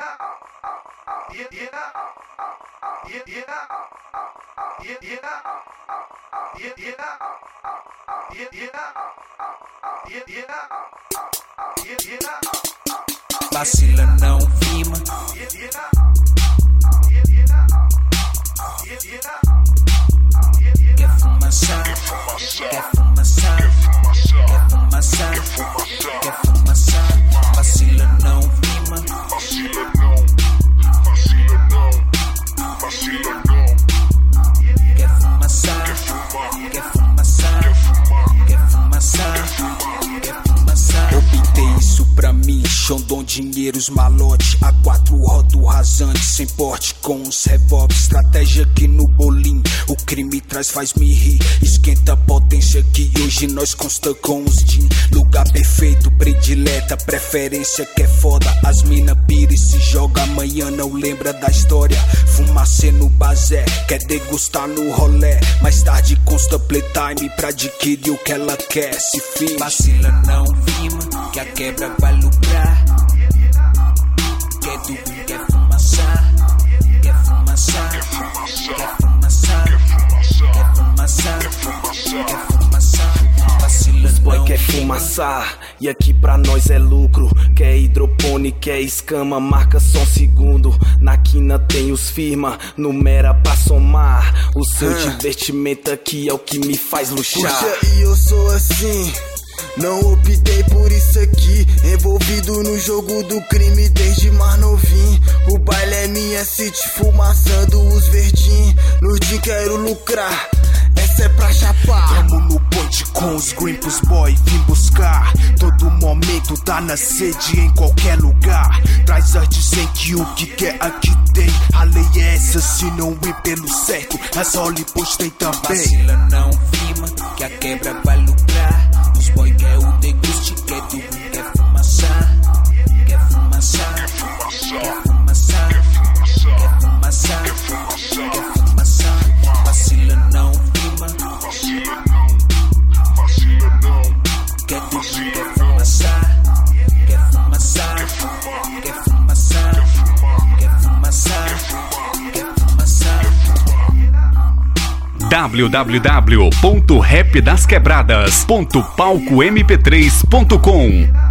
Vacila não, firma. Quer fumaçar? Quer fumaçar? Quer fumaçar? Quer fumaçar? Vacila não, firma. Vacila não, vacila não, vacila não. Quer fumaçar? Quer fumaçar? Quer fumaçar? Quer fumaçar? Obtei isso pra mim, Xandão, dinheiros, malote. A4 rodo rasante, sem porte, com os revólver. Estratégia aqui no bolim, o crime traz, faz me rir. Esquenta a potência que hoje nós consta com os jeans. Lugar perfeito, predileta, preferência que é foda. As mina pira e se joga, amanhã não lembra da história. Fumacê no bazé, quer degustar no rolé. Mais tarde consta playtime pra adquirir o que ela quer. Se finge, vacila não, firma, que a quebra vai lucrar. Quer tudo, quer fumaçar? Quer fumaçar? Quer fumaçar? Quer fumaçar? Quer fumaçar? Vacila Os boy não, quer fumaçar, e aqui pra nós é lucro. Quer hidropone, quer escama, marca só um segundo. Na quina tem os firma, numera pra somar. O seu divertimento aqui é o que me faz luxar. Puxa, e eu sou assim, não optei por isso aqui. Envolvido no jogo do crime desde mais novinho. O baile é minha city, fumaçando os verdinhos. No dia quero lucrar, essa é pra chapar. Tamo no ponte com os grimpos boy, vim buscar. Todo momento tá na sede em qualquer lugar. Traz a dizem que o que quer aqui tem. A lei é essa, se não ir pelo certo, as olipos tem também. vacila não, firma, que a quebra vai lucrar. Os boy quer o deguste, quer tudo, quer fumaçar. Quer fumaçar? Quer fumaçar? Quer fumaçar? Quer fumaçar? Vacila não, firma. Vacila não, vacila não. Quer tudo, quer fumaçar? Quer fumaçar? Quer fumaçar? Quer fumaçar? Quer fumaçar? www.rapdasquebradas.palcomp3.com